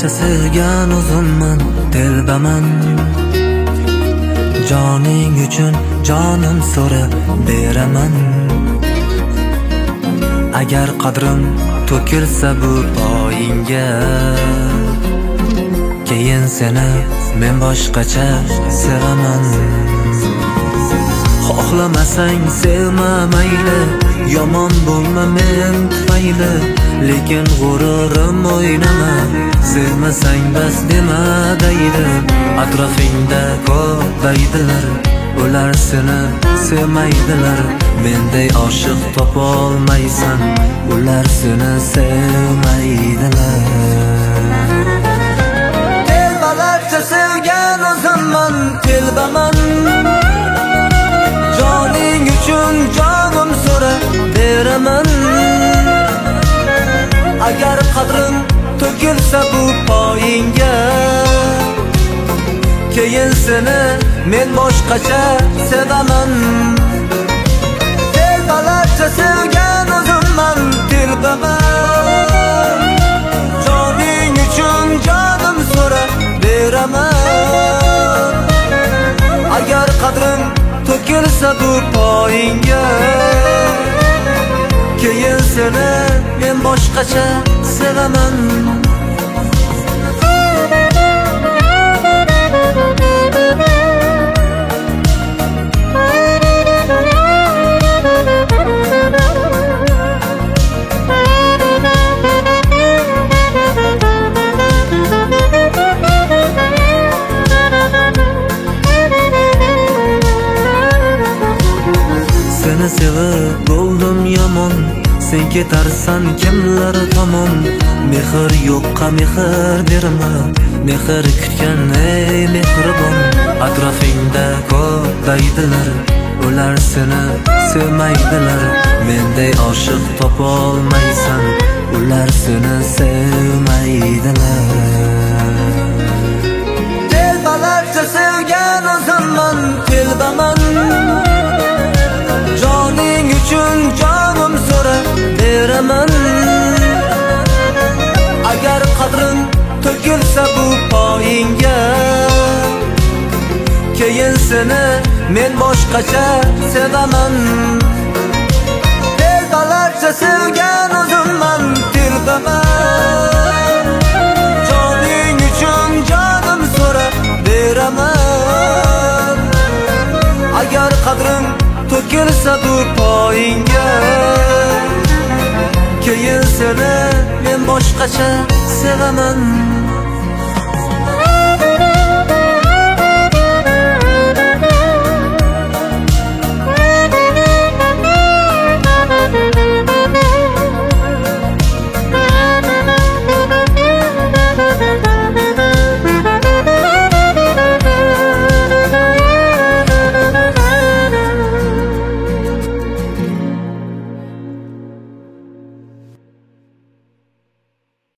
Dilbalarcha sevgan o'zimman, telbaman. Joning uchun jonim so'rab beraman. Agar qadrim to'kilsa bu poyingga, keyin seni men boshqacha sevaman. Xohlamasang sevma mayli, yomon bo'lma men tufayli, lekin g'ururim o'ynama, sevmasang bas dema deydi. Atrofingda ko'paydilar, ular seni sevmaydilar. Menday oshiq topolmaysan, ular seni sevmaydilar. Telbalarcha sevgan o'zimman, telbaman. Joning uchun jonim so'rab beraman. Agar qadrim to'kilsa bu poyingga, keyin seni men boshqacha sevaman. Telbalarcha sevgan o'zimman, telbaman. Joning uchun jonim so'rab beraman. Agar qadrim to'kilsa bu poyingga, keyin seni men boshqacha sevaman. Seni sevib bo'ldim yomon, sen ketarsan kimlar tomon. Mehr yo'qqa mehr berma, mehr kutgan ey mehribon. Atrofingda ko'paydilar, ular seni sevmaydilar. Menday oshiq topolmaysan, ular seni sevmaydilar. Telbalarcha sevgan o'zimman, telbaman. Joning uchun jonim so'rab beraman. Agar qadrim to'kilsa bu poyingga, keyin seni men boshqacha sevaman. Telbalarcha sevgan o'zimman, telbaman. Joning uchun jonim so'rab beraman. Agar qadrim to'kilsa bu poyingga, keyin seni men boshqacha sevaman.